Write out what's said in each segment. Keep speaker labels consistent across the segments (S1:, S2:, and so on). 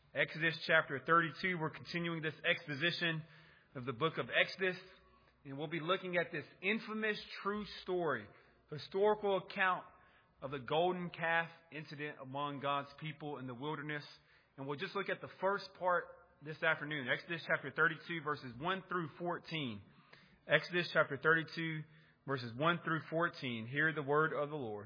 S1: Exodus chapter 32. We're continuing this exposition of the book of Exodus, and we'll be looking at this infamous true story, historical account of the golden calf incident among God's people in the wilderness. And we'll just look at the first part this afternoon, Exodus chapter 32, verses 1 through 14. Exodus chapter 32, verses 1 through 14. Hear the word of the Lord.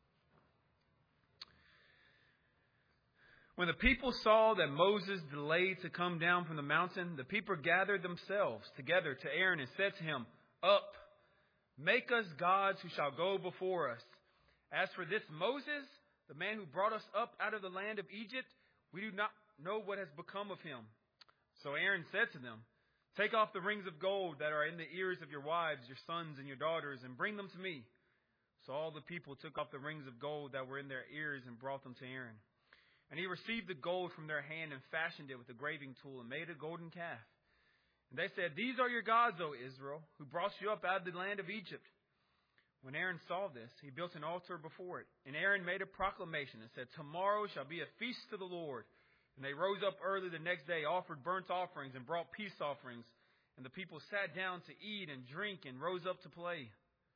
S1: When the people saw that Moses delayed to come down from the mountain, the people gathered themselves together to Aaron and said to him, "Up, make us gods who shall go before us. As for this Moses, the man who brought us up out of the land of Egypt, we do not know what has become of him." So Aaron said to them, "Take off the rings of gold that are in the ears of your wives, your sons, and your daughters, and bring them to me." So all the people took off the rings of gold that were in their ears and brought them to Aaron. And he received the gold from their hand and fashioned it with a graving tool and made a golden calf. And they said, "These are your gods, O Israel, who brought you up out of the land of Egypt." When Aaron saw this, he built an altar before it. And Aaron made a proclamation and said, "Tomorrow shall be a feast to the Lord." And they rose up early the next day, offered burnt offerings and brought peace offerings. And the people sat down to eat and drink and rose up to play.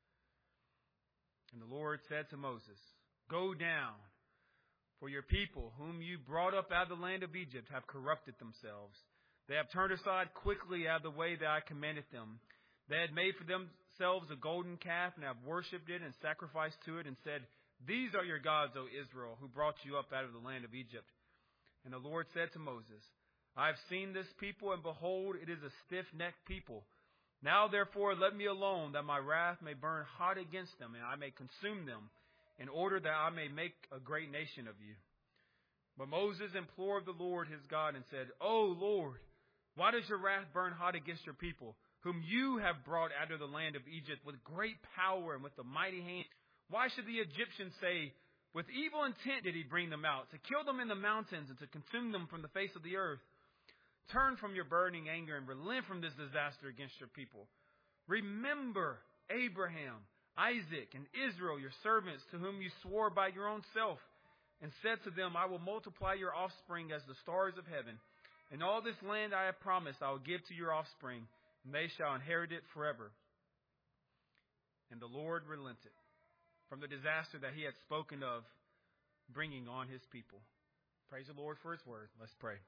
S1: And the Lord said to Moses, "Go down, for your people, whom you brought up out of the land of Egypt, have corrupted themselves. They have turned aside quickly out of the way that I commanded them. They had made for themselves a golden calf and have worshipped it and sacrificed to it and said, 'These are your gods, O Israel, who brought you up out of the land of Egypt.' And the Lord said to Moses, 'I have seen this people, and behold, it is a stiff-necked people. Now therefore let me alone, that my wrath may burn hot against them, and I may consume them, in order that I may make a great nation of you.' But Moses implored the Lord his God and said, 'O Lord, why does your wrath burn hot against your people, whom you have brought out of the land of Egypt with great power and with a mighty hand? Why should the Egyptians say, with evil intent did he bring them out, to kill them in the mountains and to consume them from the face of the earth? Turn from your burning anger and relent from this disaster against your people. Remember Abraham, Isaac, and Israel, your servants, to whom you swore by your own self, and said to them, I will multiply your offspring as the stars of heaven. And all this land I have promised I will give to your offspring, and they shall inherit it forever.' And the Lord relented from the disaster that he had spoken of bringing on his people." Praise the Lord for his word. Let's pray.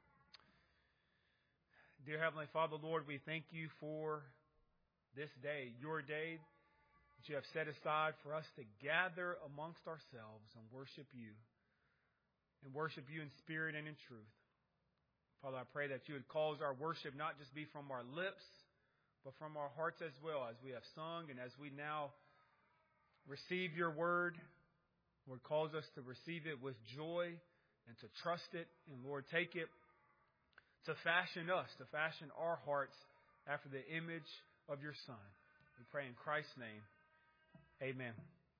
S1: Dear Heavenly Father, Lord, we thank you for this day, your day that you have set aside for us to gather amongst ourselves and worship you in spirit and in truth. Father, I pray that you would cause our worship not just be from our lips, but from our hearts as well, as we have sung and as we now receive your word. Lord, cause us to receive it with joy and to trust it. And Lord, take it to fashion us, to fashion our hearts after the image of your Son. We pray in Christ's name. Amen.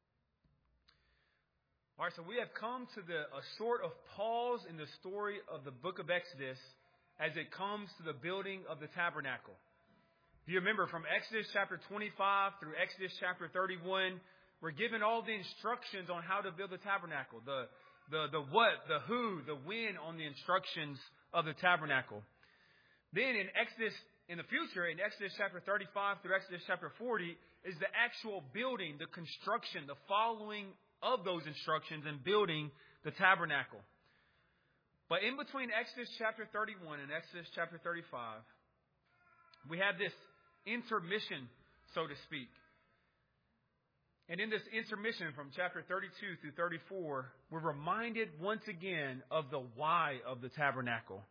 S1: All right, so we have come to a sort of pause in the story of the book of Exodus as it comes to the building of the tabernacle. If you remember, from Exodus chapter 25 through Exodus chapter 31, we're given all the instructions on how to build the tabernacle. The what, the who, the when on the instructions of the tabernacle. Then in the future, in Exodus chapter 35 through Exodus chapter 40, is the actual building, the construction, the following of those instructions and building the tabernacle. But in between Exodus chapter 31 and Exodus chapter 35, we have this intermission, so to speak. And in this intermission from chapter 32 through 34, we're reminded once again of the why of the tabernacle.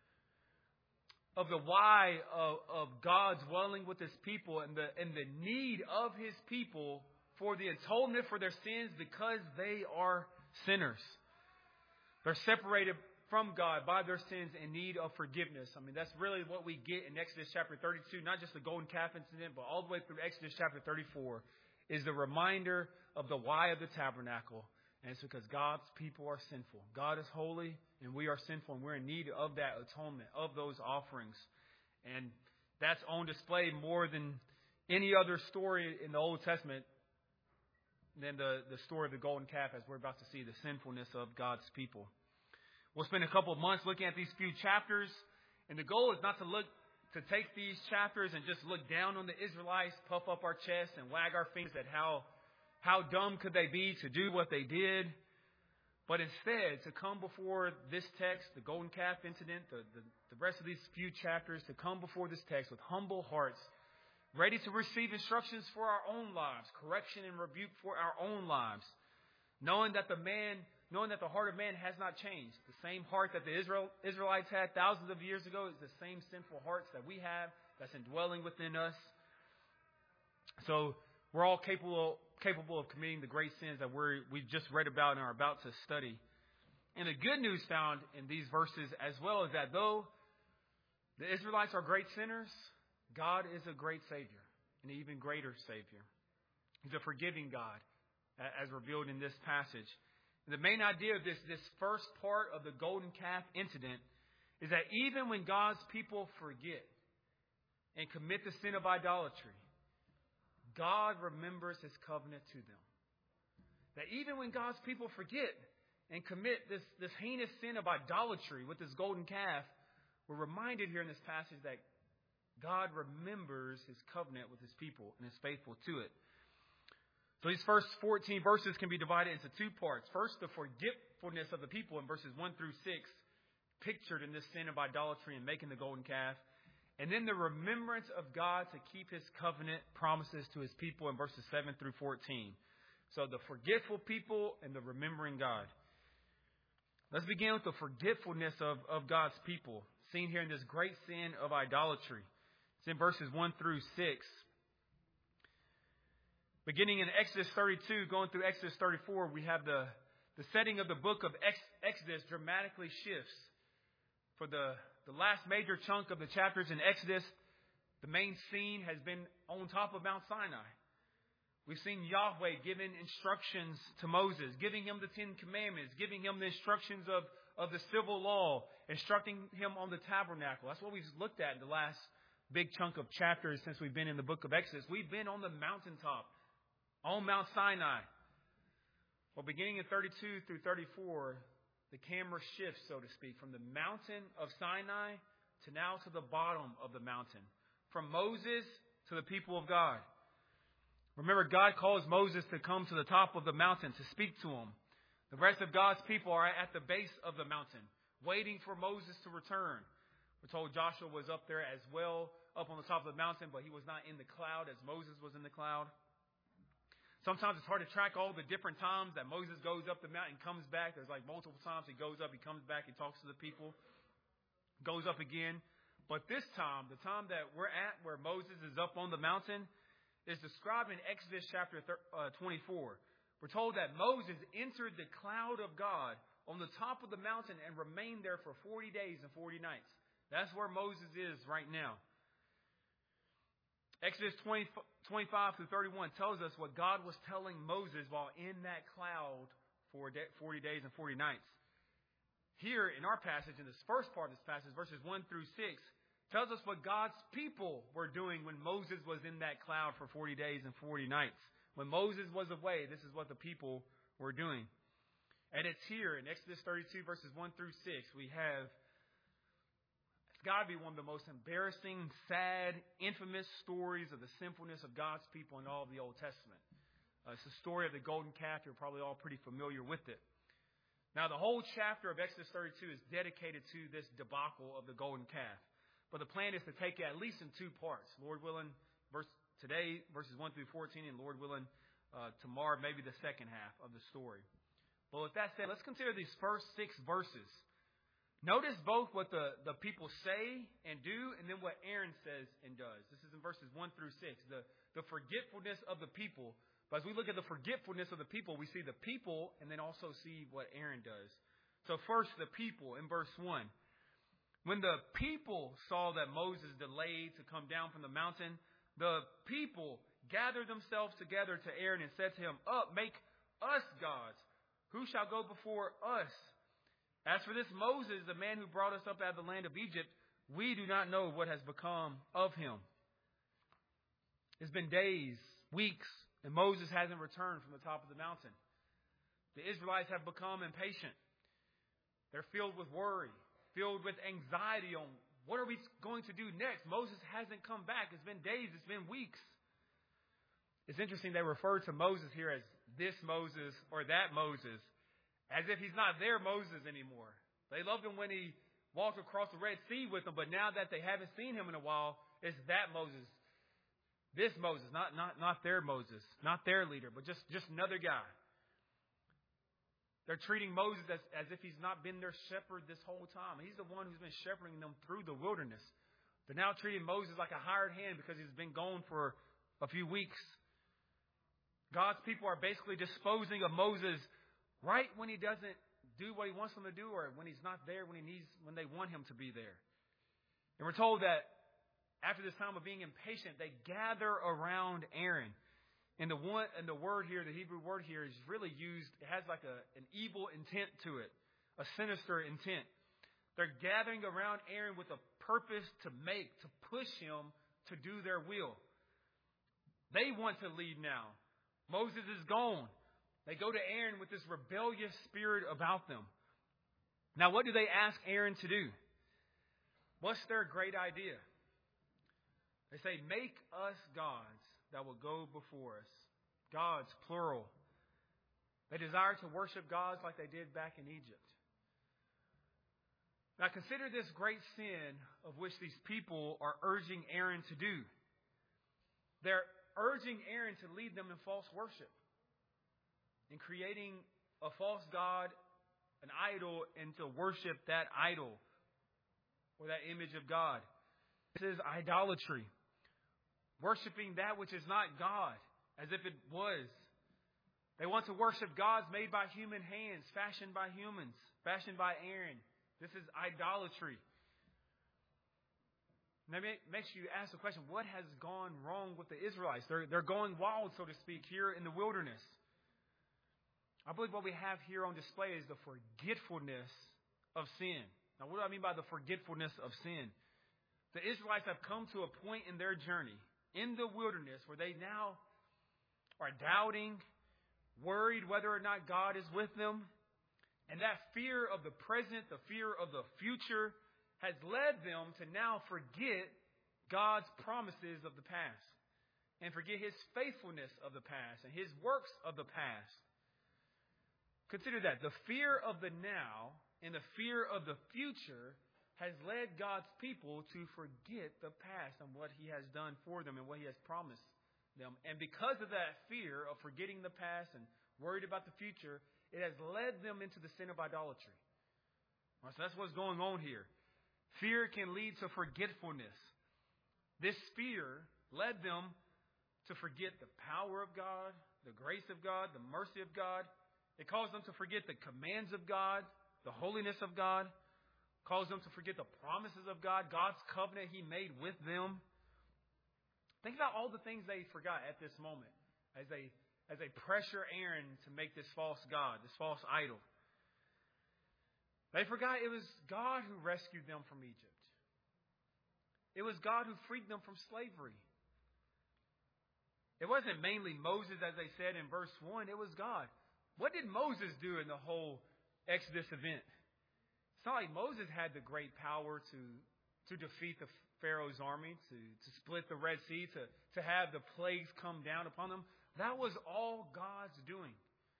S1: Of the why of God dwelling with his people and the need of his people for the atonement for their sins because they are sinners. They're separated from God by their sins in need of forgiveness. I mean, that's really what we get in Exodus chapter 32, not just the golden calf incident, but all the way through Exodus chapter 34 is the reminder of the why of the tabernacle. And it's because God's people are sinful. God is holy and we are sinful, and we're in need of that atonement, of those offerings. And that's on display more than any other story in the Old Testament than the story of the golden calf, as we're about to see the sinfulness of God's people. We'll spend a couple of months looking at these few chapters. And the goal is not to take these chapters and just look down on the Israelites, puff up our chests and wag our fingers at how dumb could they be to do what they did. But instead, to come before this text, the golden calf incident, the rest of these few chapters, to come before this text with humble hearts, ready to receive instructions for our own lives, correction and rebuke for our own lives, knowing that the heart of man has not changed. The same heart that the Israelites had thousands of years ago is the same sinful hearts that we have, that's indwelling within us. So we're all capable of committing the great sins that we just read about and are about to study. And the good news found in these verses as well is that though the Israelites are great sinners, God is a great Savior, an even greater Savior. He's a forgiving God, as revealed in this passage. And the main idea of this first part of the golden calf incident is that even when God's people forget and commit the sin of idolatry, God remembers His covenant to them. That even when God's people forget and commit this heinous sin of idolatry with this golden calf, we're reminded here in this passage that God remembers His covenant with His people and is faithful to it. So these first 14 verses can be divided into two parts. First, the forgetfulness of the people in verses 1 through 6, pictured in this sin of idolatry and making the golden calf. And then the remembrance of God to keep His covenant promises to His people in verses 7 through 14. So the forgetful people and the remembering God. Let's begin with the forgetfulness of God's people, seen here in this great sin of idolatry. It's in verses 1 through 6. Beginning in Exodus 32, going through Exodus 34, we have the setting of the book of Exodus dramatically shifts. For the last major chunk of the chapters in Exodus, the main scene has been on top of Mount Sinai. We've seen Yahweh giving instructions to Moses, giving him the Ten Commandments, giving him the instructions of the civil law, instructing him on the tabernacle. That's what we've looked at in the last big chunk of chapters since we've been in the book of Exodus. We've been on the mountaintop, on Mount Sinai. Well, beginning in 32 through 34, the camera shifts, so to speak, from the mountain of Sinai to now to the bottom of the mountain. From Moses to the people of God. Remember, God calls Moses to come to the top of the mountain to speak to him. The rest of God's people are at the base of the mountain, waiting for Moses to return. We're told Joshua was up there as well, up on the top of the mountain, but he was not in the cloud as Moses was in the cloud. Sometimes it's hard to track all the different times that Moses goes up the mountain and comes back. There's like multiple times he goes up, he comes back, he talks to the people, goes up again. But this time, the time that we're at where Moses is up on the mountain, is described in Exodus chapter 24. We're told that Moses entered the cloud of God on the top of the mountain and remained there for 40 days and 40 nights. That's where Moses is right now. Exodus 25 through 31 tells us what God was telling Moses while in that cloud for 40 days and 40 nights. Here in our passage, in this first part of this passage, verses 1 through 6, tells us what God's people were doing when Moses was in that cloud for 40 days and 40 nights. When Moses was away, this is what the people were doing. And it's here in Exodus 32, verses 1 through 6, we have, it's got to be one of the most embarrassing, sad, infamous stories of the sinfulness of God's people in all of the Old Testament. It's the story of the golden calf. You're probably all pretty familiar with it. Now, the whole chapter of Exodus 32 is dedicated to this debacle of the golden calf. But the plan is to take it at least in two parts. Lord willing, today, verses 1 through 14, and Lord willing, tomorrow, maybe the second half of the story. But with that said, let's consider these first 6 verses. Notice both what the people say and do, and then what Aaron says and does. This is in verses 1 through 6, the forgetfulness of the people. But as we look at the forgetfulness of the people, we see the people and then also see what Aaron does. So first, the people in verse 1. When the people saw that Moses delayed to come down from the mountain, the people gathered themselves together to Aaron and said to him, "Up, make us gods. Who shall go before us? As for this Moses, the man who brought us up out of the land of Egypt, we do not know what has become of him." It's been days, weeks, and Moses hasn't returned from the top of the mountain. The Israelites have become impatient. They're filled with worry, filled with anxiety on what are we going to do next? Moses hasn't come back. It's been days. It's been weeks. It's interesting they refer to Moses here as this Moses or that Moses, as if he's not their Moses anymore. They loved him when he walked across the Red Sea with them, but now that they haven't seen him in a while, it's that Moses. This Moses, not their Moses, not their leader, but just another guy. They're treating Moses as if he's not been their shepherd this whole time. He's the one who's been shepherding them through the wilderness. They're now treating Moses like a hired hand because he's been gone for a few weeks. God's people are basically disposing of Moses right when he doesn't do what he wants them to do, or when he's not there when they want him to be there. And we're told that after this time of being impatient, they gather around Aaron. And the word here, the Hebrew word here, is really used. It has like an evil intent to it, a sinister intent. They're gathering around Aaron with a purpose to push him to do their will. They want to leave now. Moses is gone. They go to Aaron with this rebellious spirit about them. Now, what do they ask Aaron to do? What's their great idea? They say, make us gods that will go before us. Gods, plural. They desire to worship gods like they did back in Egypt. Now consider this great sin of which these people are urging Aaron to do. They're urging Aaron to lead them in false worship, in creating a false god, an idol, and to worship that idol or that image of God. This is idolatry. Worshipping that which is not God, as if it was. They want to worship gods made by human hands, fashioned by humans, fashioned by Aaron. This is idolatry. Now, it makes you ask the question, what has gone wrong with the Israelites? They're going wild, so to speak, here in the wilderness. I believe what we have here on display is the forgetfulness of sin. Now, what do I mean by the forgetfulness of sin? The Israelites have come to a point in their journey in the wilderness where they now are doubting, worried whether or not God is with them. And that fear of the present, the fear of the future, has led them to now forget God's promises of the past and forget His faithfulness of the past and His works of the past. Consider that. The fear of the now and the fear of the future has led God's people to forget the past and what He has done for them and what He has promised them. And because of that fear of forgetting the past and worried about the future, it has led them into the sin of idolatry. So that's what's going on here. Fear can lead to forgetfulness. This fear led them to forget the power of God, the grace of God, the mercy of God. It caused them to forget the commands of God, the holiness of God. Caused them to forget the promises of God, God's covenant He made with them. Think about all the things they forgot at this moment as they pressure Aaron to make this false god, this false idol. They forgot it was God who rescued them from Egypt. It was God who freed them from slavery. It wasn't mainly Moses, as they said in verse 1. It was God. What did Moses do in the whole Exodus event? It's not like Moses had the great power to defeat the Pharaoh's army, to split the Red Sea, to have the plagues come down upon them. That was all God's doing.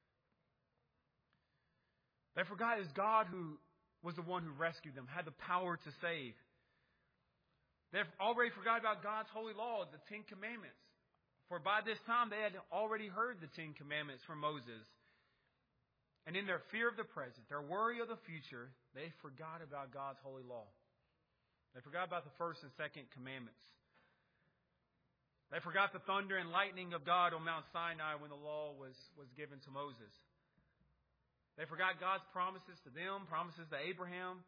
S1: They forgot it was God who was the one who rescued them, had the power to save. They've already forgot about God's holy law, the Ten Commandments. For by this time they had already heard the Ten Commandments from Moses. And in their fear of the present, their worry of the future, they forgot about God's holy law. They forgot about the first and second commandments. They forgot the thunder and lightning of God on Mount Sinai when the law was given to Moses. They forgot God's promises to them, promises to Abraham.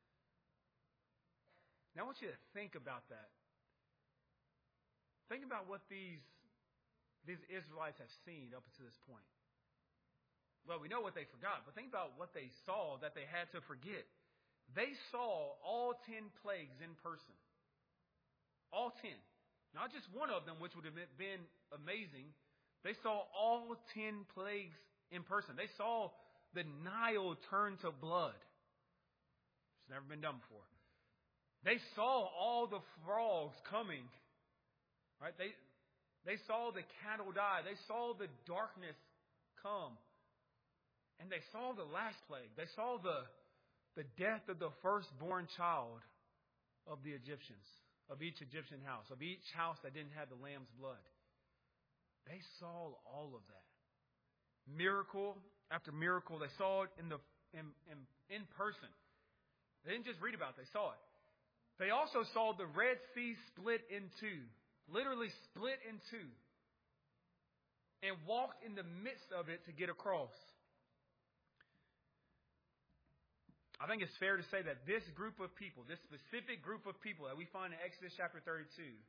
S1: Now I want you to think about that. Think about what these Israelites have seen up to this point. Well, we know what they forgot, but think about what they saw that they had to forget. They saw all 10 plagues in person. All 10. Not just one of them, which would have been amazing. They saw all 10 plagues in person. They saw the Nile turn to blood. never been done before. They saw all the frogs coming. Right? They saw the cattle die. They saw the darkness come. And they saw the last plague. They saw the death of the firstborn child of the Egyptians, of each Egyptian house, of each house that didn't have the lamb's blood. They saw all of that. Miracle after miracle. They saw it in person. They didn't just read about it. They saw it. They also saw the Red Sea split in two. Literally split in two. And walked in the midst of it to get across. I think it's fair to say that this group of people, this specific group of people that we find in Exodus chapter 32,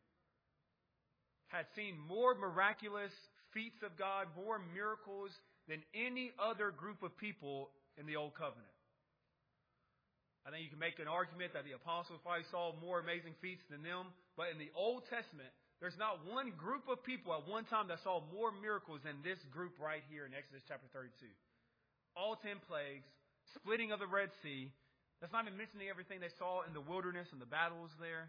S1: had seen more miraculous feats of God, more miracles than any other group of people in the Old Covenant. I think you can make an argument that the apostles probably saw more amazing feats than them. But in the Old Testament, there's not one group of people at one time that saw more miracles than this group right here in Exodus chapter 32. All 10 plagues, splitting of the Red Sea. That's not even mentioning everything they saw in the wilderness and the battles there.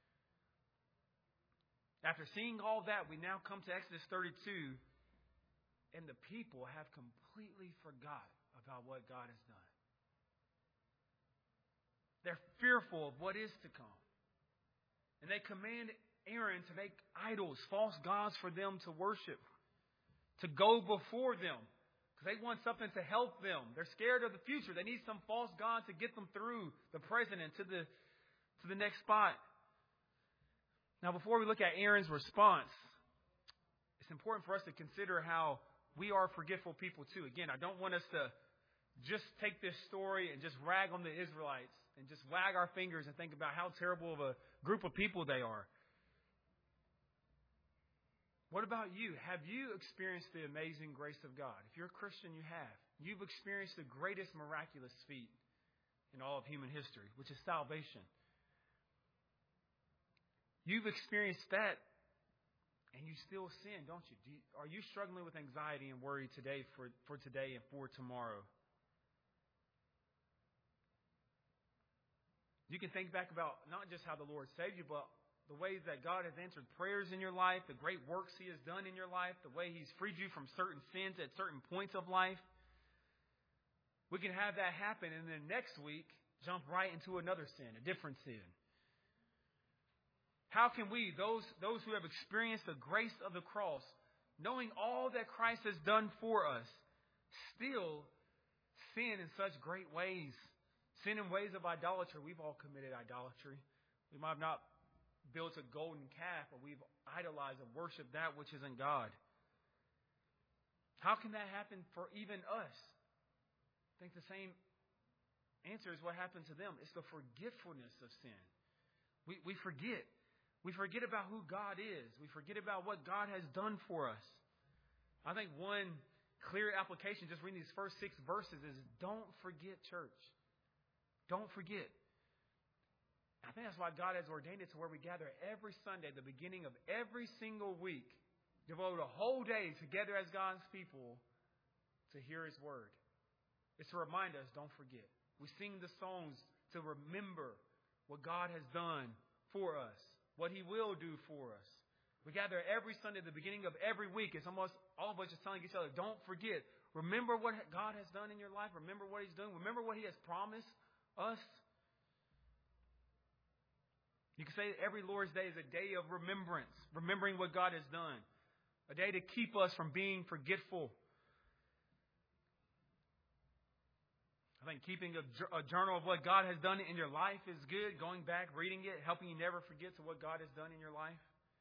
S1: After seeing all that, we now come to Exodus 32, and the people have completely forgot about what God has done. They're fearful of what is to come. And they command Aaron to make idols, false gods for them to worship, to go before them. Because they want something to help them. They're scared of the future. They need some false god to get them through the present and to the next spot. Now, before we look at Aaron's response, it's important for us to consider how we are forgetful people too. Again, I don't want us to just take this story and just rag on the Israelites and just wag our fingers and think about how terrible of a group of people they are. What about you? Have you experienced the amazing grace of God? If you're a Christian, you have. You've experienced the greatest miraculous feat in all of human history, which is salvation. You've experienced that, and you still sin, don't you? Are you struggling with anxiety and worry today for today and for tomorrow? You can think back about not just how the Lord saved you, but the ways that God has answered prayers in your life, the great works He has done in your life, the way He's freed you from certain sins at certain points of life. We can have that happen, and then next week, jump right into another sin, a different sin. How can we, those who have experienced the grace of the cross, knowing all that Christ has done for us, still sin in such great ways? Sin in ways of idolatry. We've all committed idolatry. We might have not built a golden calf, but we've idolized and worshipped that which isn't God. How can that happen for even us? I think the same answer is what happened to them. It's the forgetfulness of sin. We forget. We forget about who God is. We forget about what God has done for us. I think one clear application, just reading these first 6 verses, is don't forget church. Don't forget. I think that's why God has ordained it to where we gather every Sunday, the beginning of every single week, devote a whole day together as God's people to hear His word. It's to remind us, don't forget. We sing the songs to remember what God has done for us, what He will do for us. We gather every Sunday at the beginning of every week. It's almost all of us just telling each other, don't forget. Remember what God has done in your life. Remember what He's doing. Remember what He has promised us. You can say that every Lord's Day is a day of remembrance, remembering what God has done, a day to keep us from being forgetful. I think keeping a journal of what God has done in your life is good, going back, reading it, helping you never forget to what God has done in your life.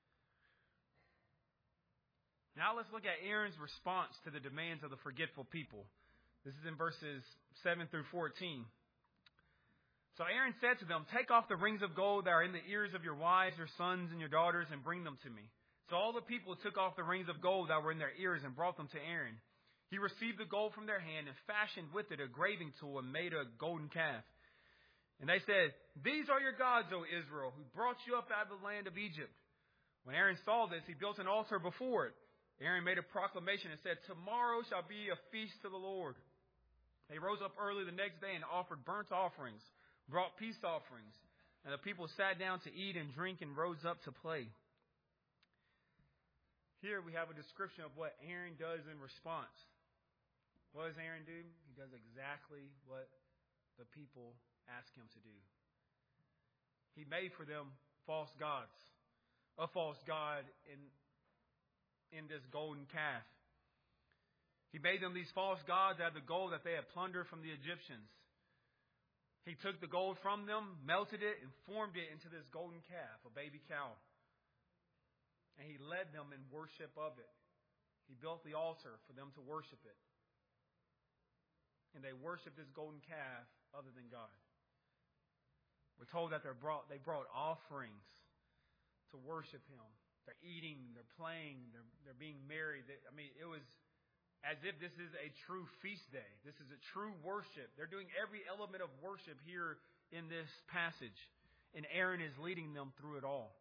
S1: Now let's look at Aaron's response to the demands of the forgetful people. This is in verses 7 through 14. So Aaron said to them, take off the rings of gold that are in the ears of your wives, your sons, and your daughters, and bring them to me. So all the people took off the rings of gold that were in their ears and brought them to Aaron. He received the gold from their hand and fashioned with it a graving tool and made a golden calf. And they said, these are your gods, O Israel, who brought you up out of the land of Egypt. When Aaron saw this, he built an altar before it. Aaron made a proclamation and said, tomorrow shall be a feast to the Lord. They rose up early the next day and offered burnt offerings, brought peace offerings, and the people sat down to eat and drink and rose up to play. Here we have a description of what Aaron does in response. What does Aaron do? He does exactly what the people ask him to do. He made for them false gods, a false god in this golden calf. He made them these false gods out of the gold that they had plundered from the Egyptians. He took the gold from them, melted it, and formed it into this golden calf, a baby cow. And he led them in worship of it. He built the altar for them to worship it. And they worshiped this golden calf other than God. We're told that they brought offerings to worship Him. They're eating, they're playing, they're being merry. It was as if this is a true feast day. This is a true worship. They're doing every element of worship here in this passage. And Aaron is leading them through it all.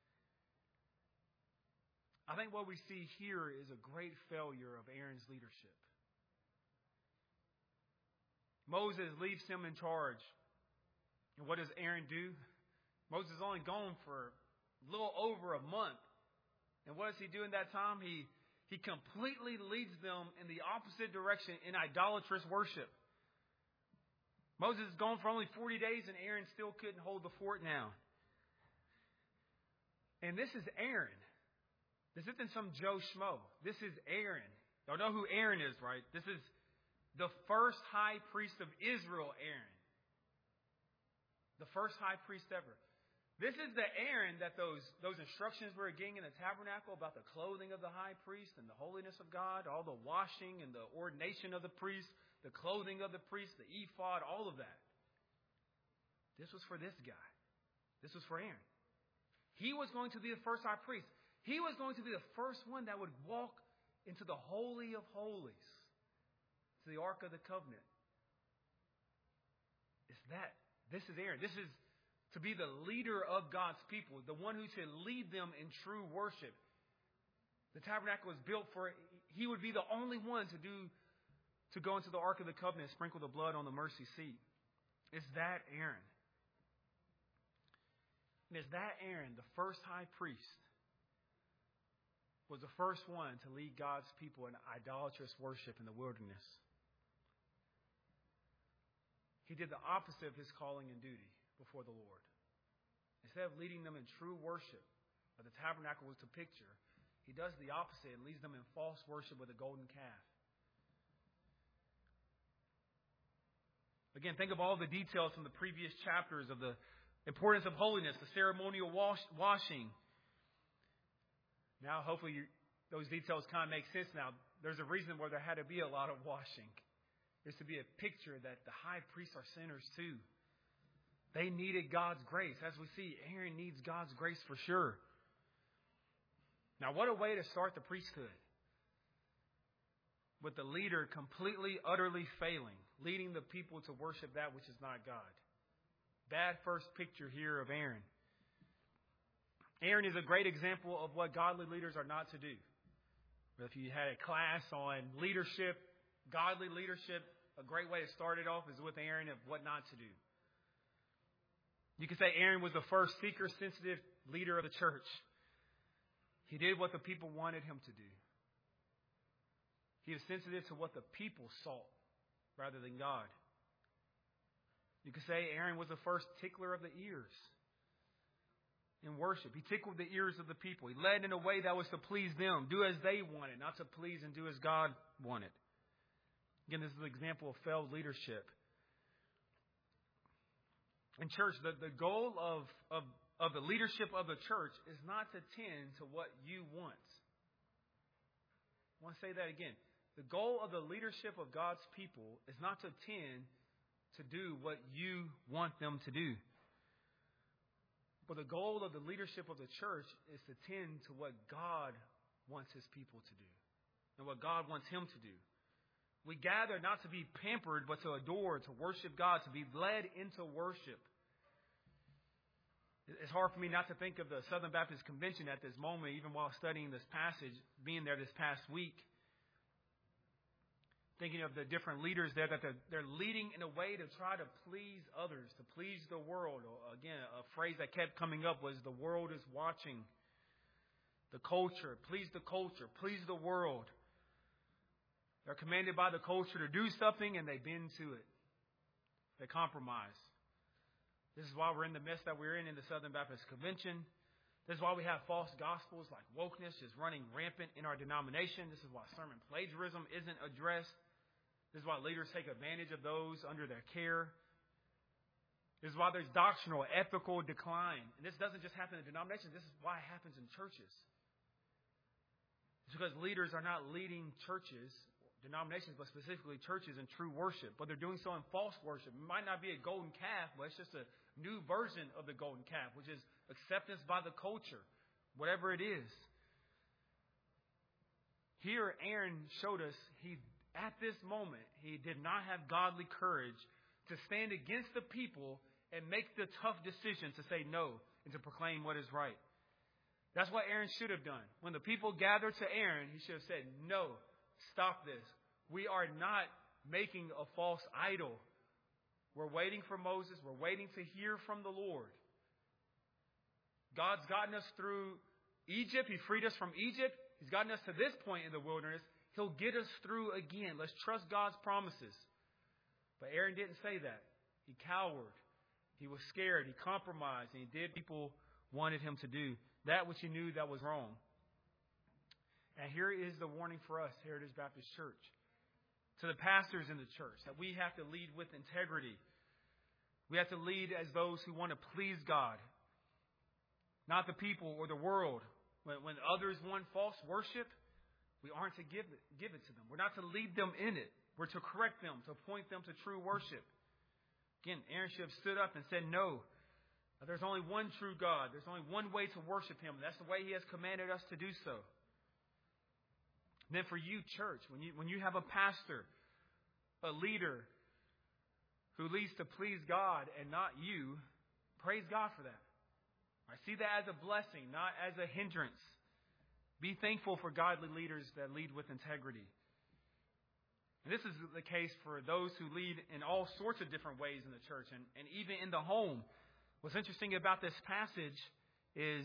S1: I think what we see here is a great failure of Aaron's leadership. Moses leaves him in charge. And what does Aaron do? Moses is only gone for a little over a month. And what does he do in that time? He completely leads them in the opposite direction in idolatrous worship. Moses is gone for only 40 days and Aaron still couldn't hold the fort now. And this is Aaron. This isn't some Joe Schmo. This is Aaron. Y'all know who Aaron is, right? This is the first high priest of Israel, Aaron. The first high priest ever. This is the Aaron that those instructions we were getting in the tabernacle about the clothing of the high priest and the holiness of God, all the washing and the ordination of the priest, the clothing of the priest, the ephod, all of that. This was for this guy. This was for Aaron. He was going to be the first high priest. He was going to be the first one that would walk into the Holy of Holies, to the Ark of the Covenant. This is Aaron. This is to be the leader of God's people, the one who should lead them in true worship. The tabernacle was built for, he would be the only one to go into the Ark of the Covenant and sprinkle the blood on the mercy seat. It's that Aaron. And it's that Aaron, the first high priest, was the first one to lead God's people in idolatrous worship in the wilderness. He did the opposite of his calling and duty before the Lord. Instead of leading them in true worship, that the tabernacle was to picture, he does the opposite and leads them in false worship with a golden calf. Again, think of all the details from the previous chapters of the importance of holiness, the ceremonial washing. Now, hopefully, those details kind of make sense now. There's a reason why there had to be a lot of washing. There's to be a picture that the high priests are sinners too. They needed God's grace. As we see, Aaron needs God's grace for sure. Now, what a way to start the priesthood. With the leader completely, utterly failing, leading the people to worship that which is not God. Bad first picture here of Aaron. Aaron is a great example of what godly leaders are not to do. If you had a class on leadership, godly leadership, a great way to start it off is with Aaron of what not to do. You could say Aaron was the first seeker-sensitive leader of the church. He did what the people wanted him to do. He was sensitive to what the people sought rather than God. You could say Aaron was the first tickler of the ears in worship. He tickled the ears of the people. He led in a way that was to please them, do as they wanted, not to please and do as God wanted. Again, this is an example of failed leadership. In church, the goal of the leadership of the church is not to tend to what you want. I want to say that again. The goal of the leadership of God's people is not to tend to do what you want them to do. But the goal of the leadership of the church is to tend to what God wants His people to do and what God wants Him to do. We gather not to be pampered, but to adore, to worship God, to be led into worship. It's hard for me not to think of the Southern Baptist Convention at this moment, even while studying this passage, being there this past week. thinking of the different leaders there, that they're leading in a way to try to please others, to please the world. Again, a phrase that kept coming up was the world is watching. The culture, please the world. They're commanded by the culture to do something and they bend to it. They compromise. This is why we're in the mess that we're in the Southern Baptist Convention. This is why we have false gospels like wokeness is running rampant in our denomination. This is why sermon plagiarism isn't addressed. This is why leaders take advantage of those under their care. This is why there's doctrinal, ethical decline. And this doesn't just happen in denominations. This is why it happens in churches. It's because leaders are not leading churches, denominations, but specifically churches in true worship. But they're doing so in false worship. It might not be a golden calf, but it's just a new version of the golden calf, which is acceptance by the culture, whatever it is. Here, Aaron showed us at this moment, he did not have godly courage to stand against the people and make the tough decision to say no and to proclaim what is right. That's what Aaron should have done. When the people gathered to Aaron, he should have said, no, stop this. We are not making a false idol. We're waiting for Moses. We're waiting to hear from the Lord. God's gotten us through Egypt. He freed us from Egypt. He's gotten us to this point in the wilderness. He'll get us through again. Let's trust God's promises. But Aaron didn't say that. He cowered. He was scared. He compromised. And he did what people wanted him to do. That which he knew that was wrong. And here is the warning for us, Heritage Baptist Church. To the pastors in the church, that we have to lead with integrity. We have to lead as those who want to please God. Not the people or the world. When others want false worship, we aren't to give it to them. We're not to lead them in it. We're to correct them, to point them to true worship. Again, Aaron should have stood up and said, no, there's only one true God. There's only one way to worship Him. That's the way He has commanded us to do so. And then for you, church, when you have a pastor, a leader who leads to please God and not you, praise God for that. I see that as a blessing, not as a hindrance. Be thankful for godly leaders that lead with integrity. And this is the case for those who lead in all sorts of different ways in the church and even in the home. What's interesting about this passage is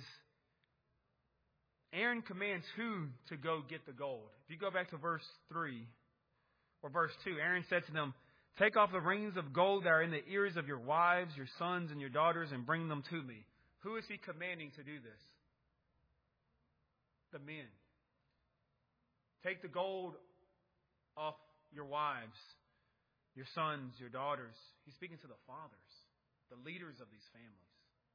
S1: Aaron commands who to go get the gold. If you go back to verse 3 or verse 2, Aaron said to them, take off the rings of gold that are in the ears of your wives, your sons, and your daughters, and bring them to me. Who is he commanding to do this? The men. Take the gold off your wives, your sons, your daughters. He's speaking to the fathers, the leaders of these families.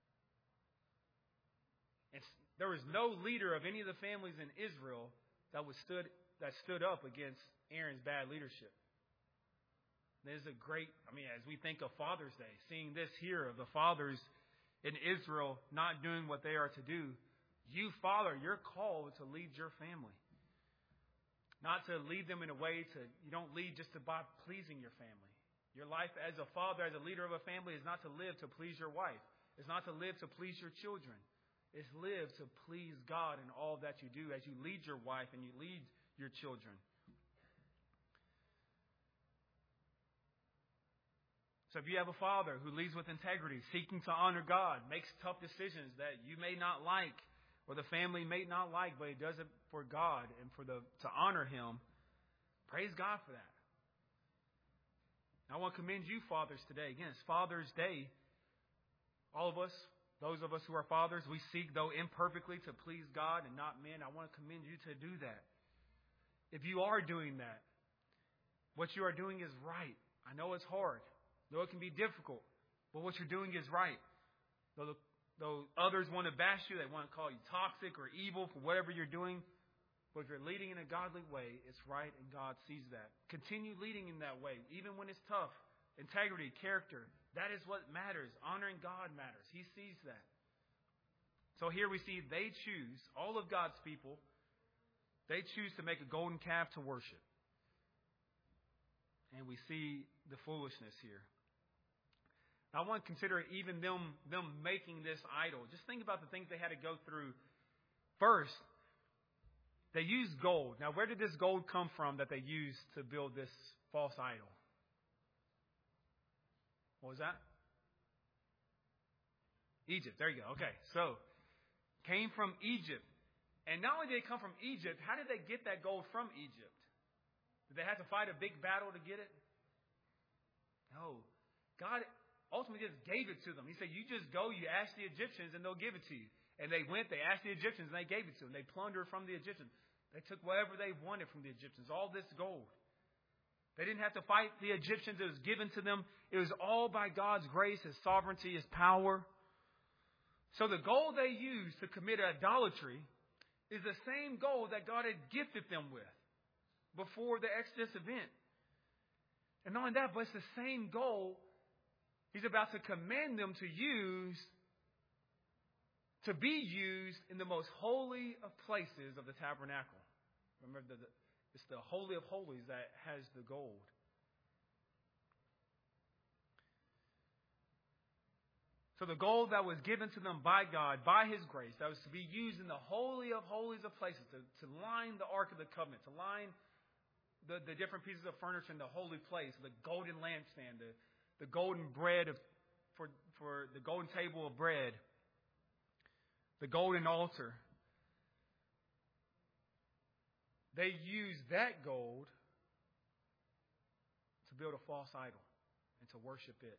S1: And there was no leader of any of the families in Israel that stood up against Aaron's bad leadership. There's a great, as we think of Father's Day, seeing this here of the fathers in Israel not doing what they are to do. You, father, you're called to lead your family. Not to lead them in a way you don't lead just by pleasing your family. Your life as a father, as a leader of a family, is not to live to please your wife. It's not to live to please your children. It's live to please God in all that you do as you lead your wife and you lead your children. So if you have a father who leads with integrity, seeking to honor God, makes tough decisions that you may not like or the family may not like, but he does it for God and to honor Him, praise God for that. I want to commend you, fathers, today. Again, it's Father's Day. All of us, those of us who are fathers, we seek, though imperfectly, to please God and not men. I want to commend you to do that. If you are doing that, what you are doing is right. I know it's hard. Though it can be difficult, but what you're doing is right. Though others want to bash you, they want to call you toxic or evil for whatever you're doing, but if you're leading in a godly way, it's right and God sees that. Continue leading in that way, even when it's tough. Integrity, character, that is what matters. Honoring God matters. He sees that. So here we see they choose, all of God's people, they choose to make a golden calf to worship. And we see the foolishness here. I want to consider even them making this idol. Just think about the things they had to go through. First, They used gold. Now, where did this gold come from that they used to build this false idol? What was that? Egypt. There you go. Okay. So, came from Egypt. And not only did it come from Egypt, how did they get that gold from Egypt? Did they have to fight a big battle to get it? No. God ultimately just gave it to them. He said, you just go, you ask the Egyptians, and they'll give it to you. And they went, they asked the Egyptians, and they gave it to them. They plundered from the Egyptians. They took whatever they wanted from the Egyptians, all this gold. They didn't have to fight the Egyptians. It was given to them. It was all by God's grace, His sovereignty, His power. So the gold they used to commit idolatry is the same gold that God had gifted them with before the Exodus event. And not only that, but it's the same gold He's about to command them to use, to be used in the most holy of places of the tabernacle. Remember, it's the Holy of Holies that has the gold. So the gold that was given to them by God, by His grace, that was to be used in the Holy of Holies of places, to line the Ark of the Covenant, to line the different pieces of furniture in the holy place, the golden lampstand, the golden bread for the golden table of bread, the golden altar. They used that gold to build a false idol and to worship it.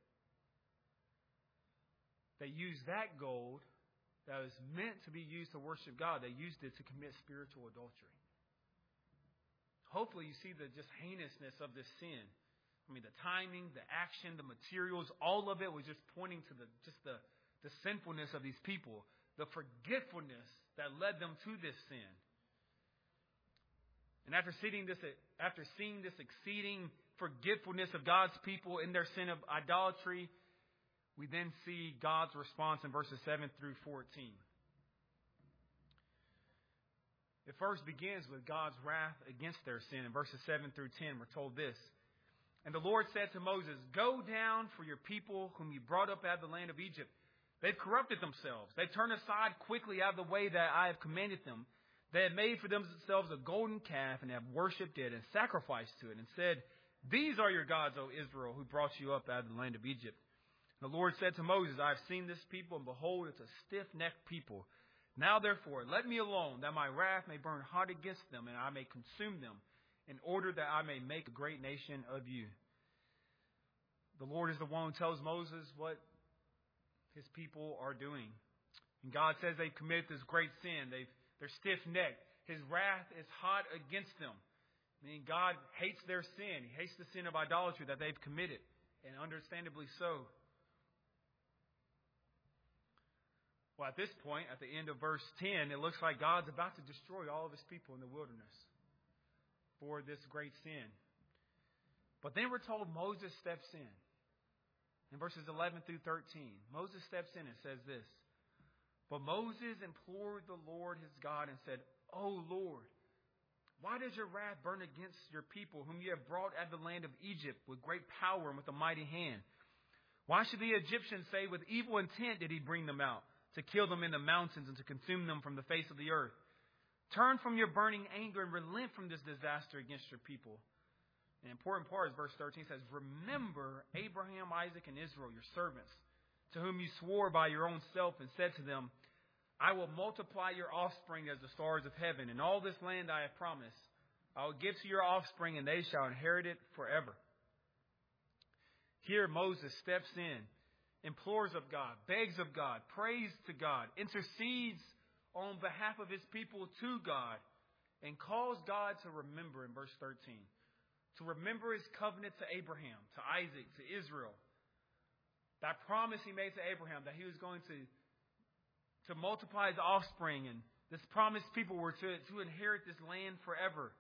S1: They used that gold that was meant to be used to worship God. They used it to commit spiritual adultery. Hopefully you see the just heinousness of this sin. I mean, the timing, the action, the materials, all of it was just pointing to the sinfulness of these people, the forgetfulness that led them to this sin. And after seeing this exceeding forgetfulness of God's people in their sin of idolatry, we then see God's response in verses 7 through 14. It first begins with God's wrath against their sin. In verses 7 through 10, we're told this. And the Lord said to Moses, go down, for your people whom you brought up out of the land of Egypt. They've corrupted themselves. They've turned aside quickly out of the way that I have commanded them. They have made for themselves a golden calf and have worshipped it and sacrificed to it and said, these are your gods, O Israel, who brought you up out of the land of Egypt. And the Lord said to Moses, I have seen this people, and behold, it's a stiff-necked people. Now, therefore, let me alone, that my wrath may burn hot against them, and I may consume them, in order that I may make a great nation of you. The Lord is the one who tells Moses what His people are doing. And God says they've committed this great sin. They're stiff-necked. His wrath is hot against them. Meaning God hates their sin. He hates the sin of idolatry that they've committed. And understandably so. Well, at this point, at the end of verse 10, it looks like God's about to destroy all of His people in the wilderness for this great sin. But then we're told Moses steps in. In verses 11 through 13, Moses steps in and says this. But Moses implored the Lord his God and said, O Lord, why does your wrath burn against your people whom you have brought out of the land of Egypt with great power and with a mighty hand? Why should the Egyptians say, with evil intent did he bring them out, to kill them in the mountains and to consume them from the face of the earth? Turn from your burning anger and relent from this disaster against your people. An important part is verse 13 says, remember Abraham, Isaac, and Israel, your servants, to whom you swore by your own self and said to them, I will multiply your offspring as the stars of heaven, and all this land I have promised I will give to your offspring, and they shall inherit it forever. Here Moses steps in, implores of God, begs of God, prays to God, intercedes on behalf of His people to God, and calls God to remember in verse 13. To remember His covenant to Abraham, to Isaac, to Israel. That promise He made to Abraham that He was going to multiply His offspring, and this promised people were to inherit this land forever.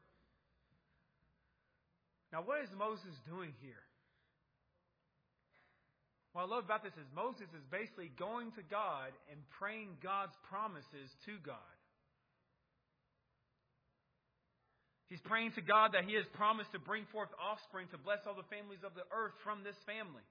S1: Now, what is Moses doing here? What I love about this is Moses is basically going to God and praying God's promises to God. He's praying to God that He has promised to bring forth offspring to bless all the families of the earth from this family.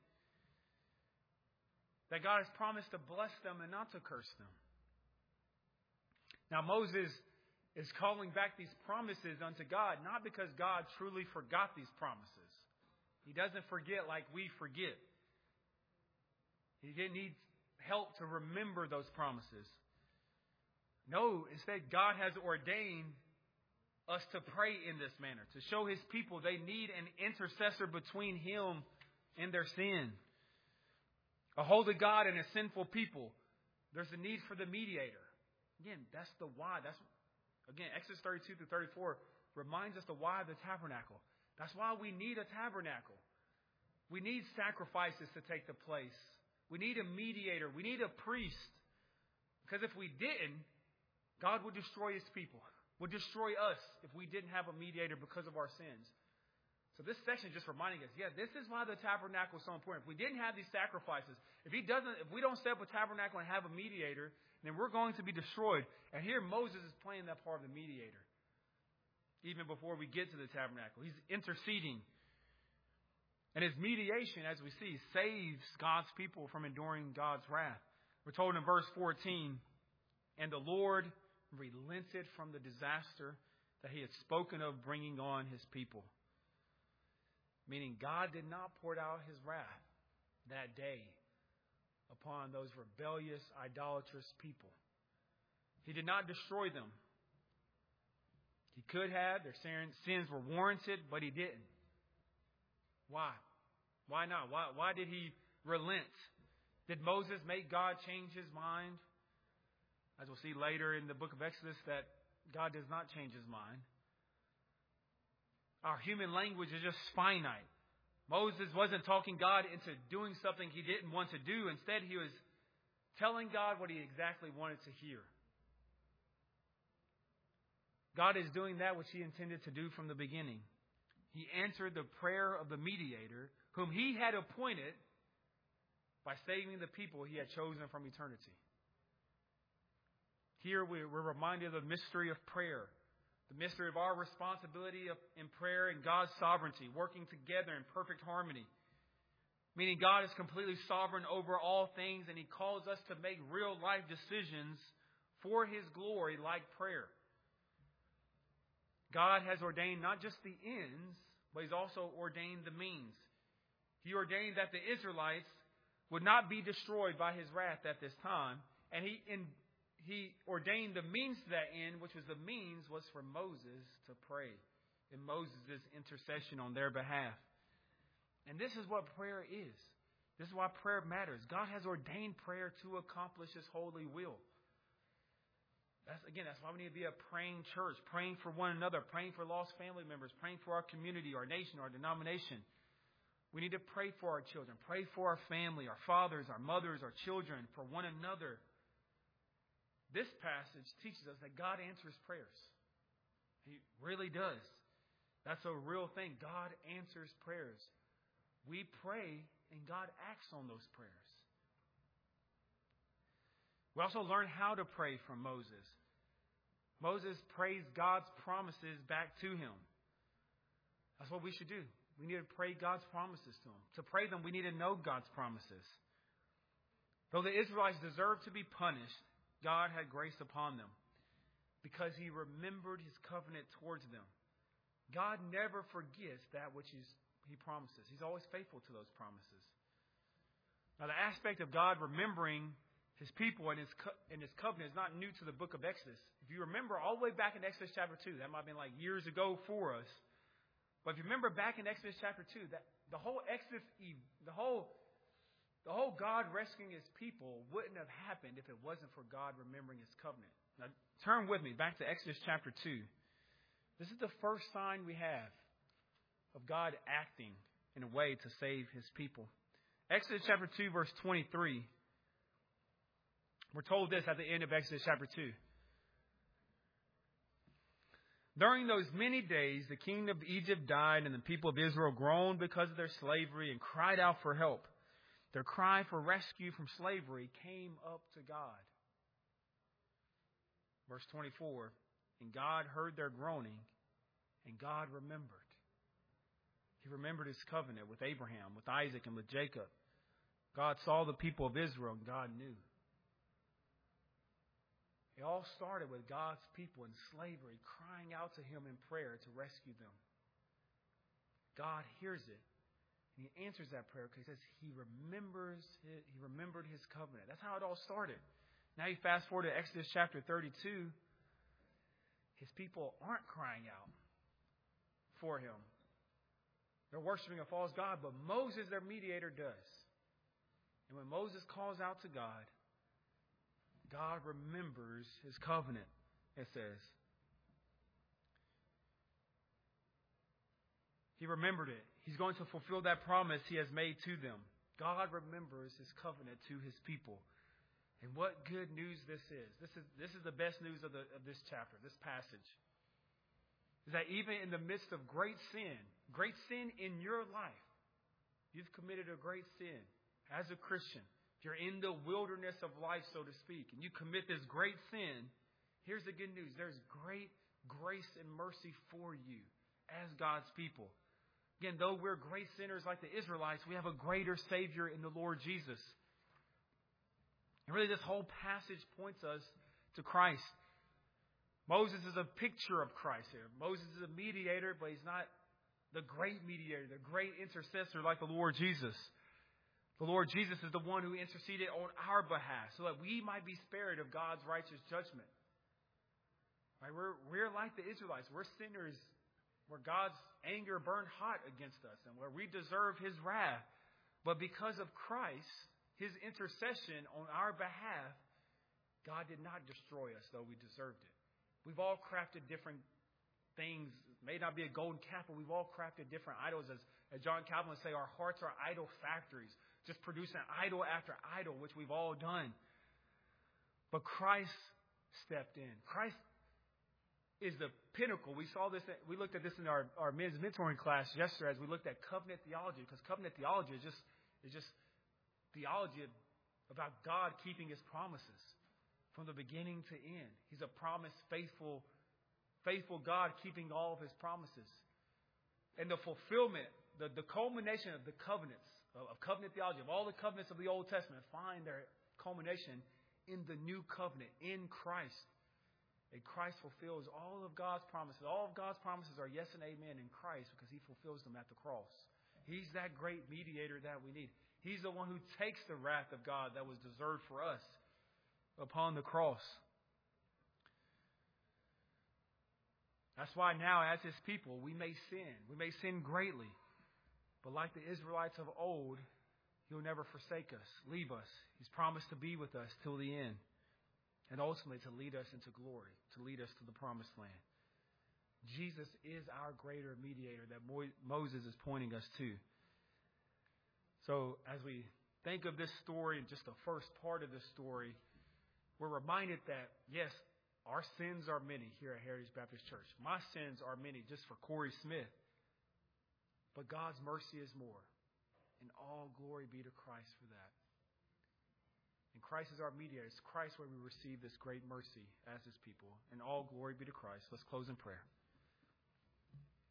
S1: That God has promised to bless them and not to curse them. Now Moses is calling back these promises unto God, not because God truly forgot these promises. He doesn't forget like we forget. He didn't need help to remember those promises. No, instead God has ordained us to pray in this manner, to show His people they need an intercessor between Him and their sin. A holy God and a sinful people, there's a need for the mediator. Again, that's the why. Exodus 32 through 34 reminds us the why of the tabernacle. That's why we need a tabernacle. We need sacrifices to take the place. We need a mediator. We need a priest. Because if we didn't, God would destroy His people, would destroy us if we didn't have a mediator because of our sins. So this section is just reminding us, this is why the tabernacle is so important. If we didn't have these sacrifices, if we don't set up a tabernacle and have a mediator, then we're going to be destroyed. And here Moses is playing that part of the mediator. Even before we get to the tabernacle, he's interceding. And his mediation, as we see, saves God's people from enduring God's wrath. We're told in verse 14, and the Lord relented from the disaster that He had spoken of bringing on His people. Meaning God did not pour out His wrath that day upon those rebellious, idolatrous people. He did not destroy them. He could have. Their sins were warranted, but He didn't. Why? Why not? Why did He relent? Did Moses make God change His mind? As we'll see later in the book of Exodus, that God does not change His mind. Our human language is just finite. Moses wasn't talking God into doing something He didn't want to do. Instead, he was telling God what He exactly wanted to hear. God is doing that which He intended to do from the beginning. He answered the prayer of the mediator, whom He had appointed by saving the people He had chosen from eternity. Here we're reminded of the mystery of prayer. The mystery of our responsibility in prayer and God's sovereignty, working together in perfect harmony. Meaning God is completely sovereign over all things, and He calls us to make real life decisions for His glory, like prayer. God has ordained not just the ends, but He's also ordained the means. He ordained that the Israelites would not be destroyed by His wrath at this time, and He ordained the means to that end, which was the means was for Moses to pray in Moses' intercession on their behalf. And this is what prayer is. This is why prayer matters. God has ordained prayer to accomplish His holy will. That's why we need to be a praying church, praying for one another, praying for lost family members, praying for our community, our nation, our denomination. We need to pray for our children, pray for our family, our fathers, our mothers, our children, for one another. This passage teaches us that God answers prayers. He really does. That's a real thing. God answers prayers. We pray and God acts on those prayers. We also learn how to pray from Moses. Moses prays God's promises back to him. That's what we should do. We need to pray God's promises to Him. To pray them, we need to know God's promises. Though the Israelites deserved to be punished, God had grace upon them because He remembered His covenant towards them. God never forgets that which He promises. He's always faithful to those promises. Now, the aspect of God remembering His people and His covenant is not new to the book of Exodus. If you remember all the way back in Exodus chapter 2, that might have been like years ago for us. But if you remember back in Exodus chapter 2, that the whole Exodus, the whole God rescuing His people wouldn't have happened if it wasn't for God remembering His covenant. Now, turn with me back to Exodus chapter 2. This is the first sign we have of God acting in a way to save His people. Exodus chapter 2, verse 23. We're told this at the end of Exodus chapter 2. During those many days, the king of Egypt died, and the people of Israel groaned because of their slavery and cried out for help. Their cry for rescue from slavery came up to God. Verse 24, and God heard their groaning, and God remembered. He remembered His covenant with Abraham, with Isaac, and with Jacob. God saw the people of Israel, and God knew. It all started with God's people in slavery crying out to Him in prayer to rescue them. God hears it. And He answers that prayer because He remembered His covenant. That's how it all started. Now you fast forward to Exodus chapter 32. His people aren't crying out for Him. They're worshiping a false god, but Moses, their mediator, does. And when Moses calls out to God, God remembers His covenant, it says. He remembered it. He's going to fulfill that promise He has made to them. God remembers His covenant to His people. And what good news this is. This is the best news of this chapter, this passage. Is that even in the midst of great sin in your life, you've committed a great sin as a Christian. If you're in the wilderness of life, so to speak, and you commit this great sin, here's the good news. There's great grace and mercy for you as God's people. Again, though we're great sinners like the Israelites, we have a greater Savior in the Lord Jesus. And really, this whole passage points us to Christ. Moses is a picture of Christ here. Moses is a mediator, but he's not the great mediator, the great intercessor like the Lord Jesus. The Lord Jesus is the one who interceded on our behalf so that we might be spared of God's righteous judgment. Right? We're like the Israelites. We're sinners where God's anger burned hot against us and where we deserve His wrath. But because of Christ, His intercession on our behalf, God did not destroy us, though we deserved it. We've all crafted different things. It may not be a golden calf, but we've all crafted different idols. As John Calvin would say, our hearts are idol factories, just producing idol after idol, which we've all done. But Christ stepped in. Christ is the pinnacle. We saw this. We looked at this in our men's mentoring class yesterday as we looked at covenant theology, because covenant theology is just theology about God keeping His promises from the beginning to end. He's a promise faithful God keeping all of His promises. And the fulfillment, the culmination of the covenants, of covenant theology, of all the covenants of the Old Testament, find their culmination in the new covenant, in Christ. And Christ fulfills all of God's promises. All of God's promises are yes and amen in Christ because He fulfills them at the cross. He's that great mediator that we need. He's the one who takes the wrath of God that was deserved for us upon the cross. That's why now, as His people, we may sin. We may sin greatly. But like the Israelites of old, He'll never forsake us, leave us. He's promised to be with us till the end. And ultimately to lead us into glory, to lead us to the promised land. Jesus is our greater mediator that Moses is pointing us to. So as we think of this story, just the first part of this story, we're reminded that, yes, our sins are many here at Heritage Baptist Church. My sins are many just for Corey Smith. But God's mercy is more. And all glory be to Christ for that. And Christ is our mediator. It's Christ where we receive this great mercy as His people. And all glory be to Christ. Let's close in prayer.